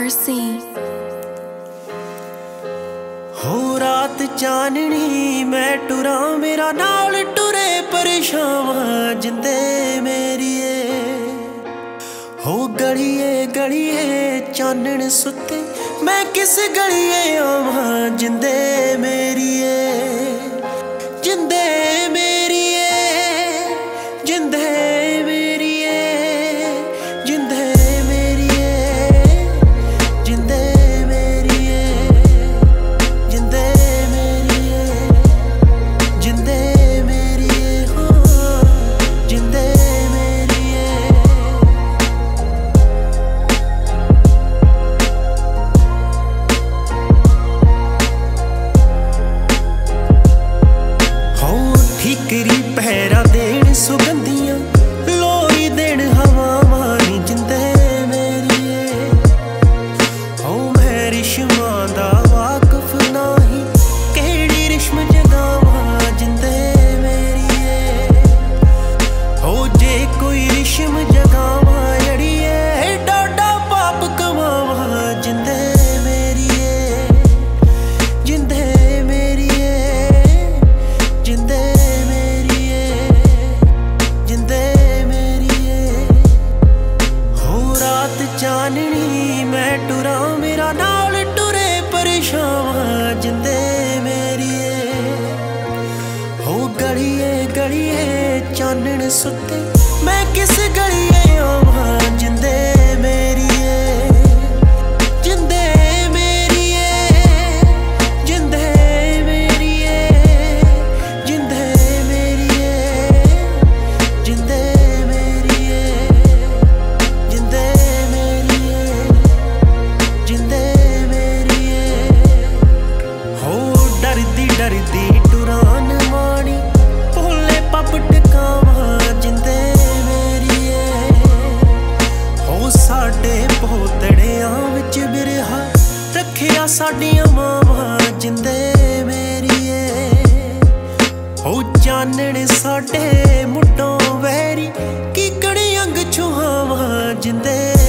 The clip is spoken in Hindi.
RC हो रात चाननी मैं टुरा मेरा नाल टुरे परेशान जिंदे मेरिए हो गलिए गलिए चानन सुते मैं किस गलिए आवा जिंदे मेरिए जिंदे मेरिए जिंदे मेरिए जिंदे मेरिए जिंदे मेरिए जिंदे मेरिए जिंदे मेरिए हो जिंदे मेरिए हो ठीकरी पहरा देन सुगंधियां लोई देन हवा जिंदे मेरिए हो मैं रिश्मा दा वाकफ नाही केड़ी रिश्म जगावा जिंदे मेरिए हो जे कोई रिश्म जगावा अड़िए डाडा पाप कमावा जिंदे मेरिए जिंदे मेरिए जिंदे मेरिए जिंदे मेरिए हो रात चाननी मैं टुरा मेरा नाल टुरे परेशान जिंदे मेरिए हो गलिए गलिए चानन सुते मैं किस गलिए आवा जिंदे मेरिए जिंदे मेरिए जिंदे मेरिए जिंदे मेरिए जिंदे मेरिए जिंदे मेरिए जिंदे मेरिए हो डरदी टुरान मानी भोले पप टकावा जिंदे मेरिए हो साडे पोतड़ियां विच बिरहा रखिया साडियां मावां जिंदे मेरिए हो चानण साडे मुड्डों वैरी कीकड़ी अंग छुहावा जिंदे